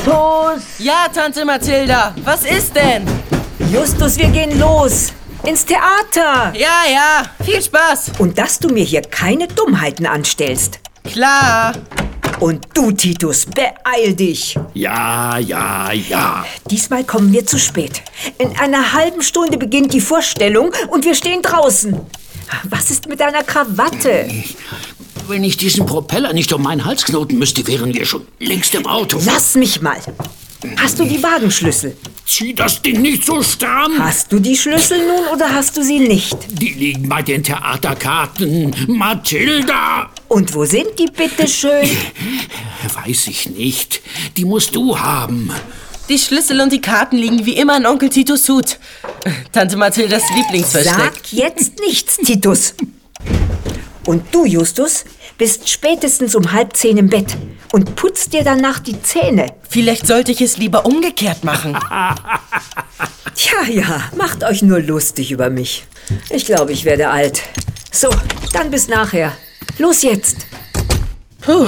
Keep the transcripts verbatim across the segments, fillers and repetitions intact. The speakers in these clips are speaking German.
Justus! Ja, Tante Mathilda, was ist denn? Justus, wir gehen los. Ins Theater. Ja, ja, viel Spaß. Und dass du mir hier keine Dummheiten anstellst. Klar. Und du, Titus, beeil dich. Ja, ja, ja. Diesmal kommen wir zu spät. In einer halben Stunde beginnt die Vorstellung und wir stehen draußen. Was ist mit deiner Krawatte? Wenn ich diesen Propeller nicht um meinen Hals knoten müsste, wären wir schon längst im Auto. Lass mich mal. Hast du die Wagenschlüssel? Zieh das Ding nicht so stramm. Hast du die Schlüssel nun oder hast du sie nicht? Die liegen bei den Theaterkarten. Mathilda! Und wo sind die, bitteschön? Weiß ich nicht. Die musst du haben. Die Schlüssel und die Karten liegen wie immer in Onkel Titus Hut. Tante Mathildas Lieblingsversteck. Sag jetzt nichts, Titus. Und du, Justus, bist spätestens um halb zehn im Bett und putzt dir danach die Zähne. Vielleicht sollte ich es lieber umgekehrt machen. Tja, ja, macht euch nur lustig über mich. Ich glaube, ich werde alt. So, dann bis nachher. Los jetzt. Puh.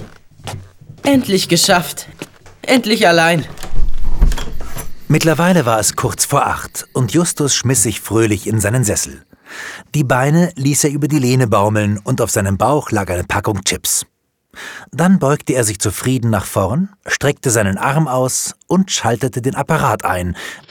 Endlich geschafft. Endlich allein. Mittlerweile war es kurz vor acht und Justus schmiss sich fröhlich in seinen Sessel. Die Beine ließ er über die Lehne baumeln und auf seinem Bauch lag eine Packung Chips. Dann beugte er sich zufrieden nach vorn, streckte seinen Arm aus und schaltete den Apparat ein.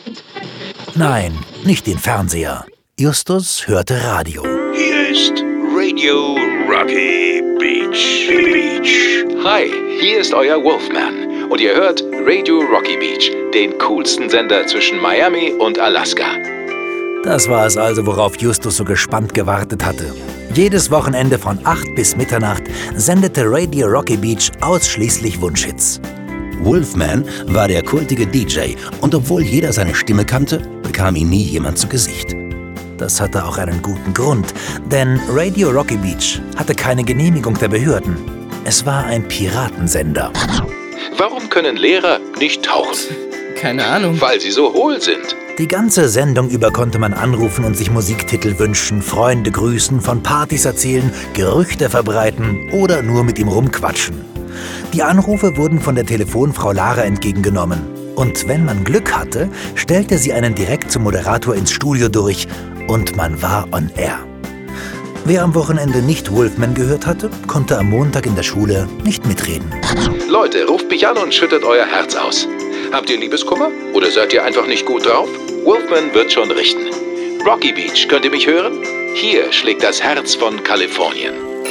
Nein, nicht den Fernseher. Justus hörte Radio. Hier ist Radio Rocky Beach. Beach. Hi, hier ist euer Wolfman und ihr hört Radio Rocky Beach, den coolsten Sender zwischen Miami und Alaska. Das war es also, worauf Justus so gespannt gewartet hatte. Jedes Wochenende von acht bis Mitternacht sendete Radio Rocky Beach ausschließlich Wunschhits. Wolfman war der kultige D J und obwohl jeder seine Stimme kannte, bekam ihn nie jemand zu Gesicht. Das hatte auch einen guten Grund, denn Radio Rocky Beach hatte keine Genehmigung der Behörden. Es war ein Piratensender. Warum können Lehrer nicht tauchen? Keine Ahnung. Weil sie so hohl sind. Die ganze Sendung über konnte man anrufen und sich Musiktitel wünschen, Freunde grüßen, von Partys erzählen, Gerüchte verbreiten oder nur mit ihm rumquatschen. Die Anrufe wurden von der Telefonfrau Lara entgegengenommen. Und wenn man Glück hatte, stellte sie einen direkt zum Moderator ins Studio durch und man war on air. Wer am Wochenende nicht Wolfman gehört hatte, konnte am Montag in der Schule nicht mitreden. Leute, ruft mich an und schüttet euer Herz aus. Habt ihr Liebeskummer? Oder seid ihr einfach nicht gut drauf? Wolfman wird schon richten. Rocky Beach, könnt ihr mich hören? Hier schlägt das Herz von Kalifornien.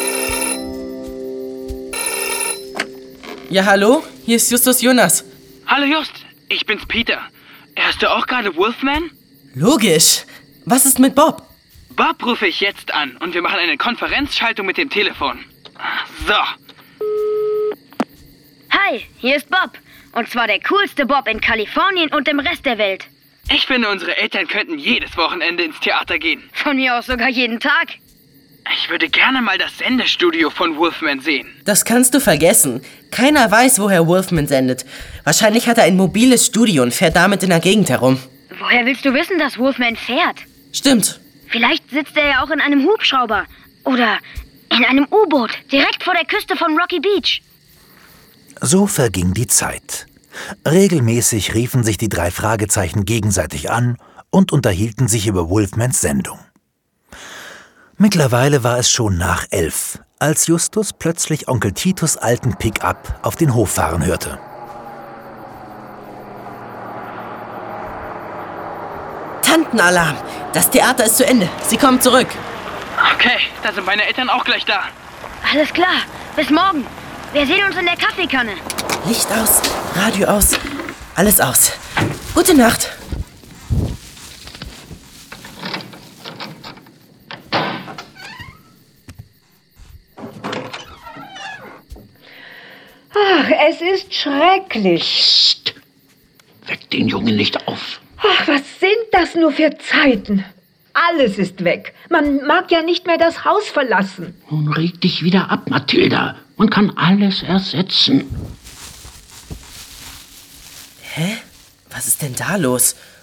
Ja, hallo? Hier ist Justus Jonas. Hallo Just, ich bin's Peter. Hörst du auch gerade Wolfman? Logisch. Was ist mit Bob? Bob rufe ich jetzt an und wir machen eine Konferenzschaltung mit dem Telefon. So. Hi, hier ist Bob. Und zwar der coolste Bob in Kalifornien und im Rest der Welt. Ich finde, unsere Eltern könnten jedes Wochenende ins Theater gehen. Von mir aus sogar jeden Tag. Ich würde gerne mal das Sendestudio von Wolfman sehen. Das kannst du vergessen. Keiner weiß, woher Wolfman sendet. Wahrscheinlich hat er ein mobiles Studio und fährt damit in der Gegend herum. Woher willst du wissen, dass Wolfman fährt? Stimmt. Vielleicht sitzt er ja auch in einem Hubschrauber. Oder in einem U-Boot, direkt vor der Küste von Rocky Beach. So verging die Zeit. Regelmäßig riefen sich die drei Fragezeichen gegenseitig an und unterhielten sich über Wolfmans Sendung. Mittlerweile war es schon nach elf, als Justus plötzlich Onkel Titus alten Pick-up auf den Hof fahren hörte. Tantenalarm! Das Theater ist zu Ende. Sie kommen zurück. Okay, da sind meine Eltern auch gleich da. Alles klar, bis morgen. Wir sehen uns in der Kaffeekanne. Licht aus, Radio aus, alles aus. Gute Nacht. Ach, es ist schrecklich. Psst. Weck den Jungen nicht auf. Ach, was sind das nur für Zeiten? Alles ist weg. Man mag ja nicht mehr das Haus verlassen. Nun reg dich wieder ab, Mathilda. Man kann alles ersetzen. Hä? Was ist denn da los?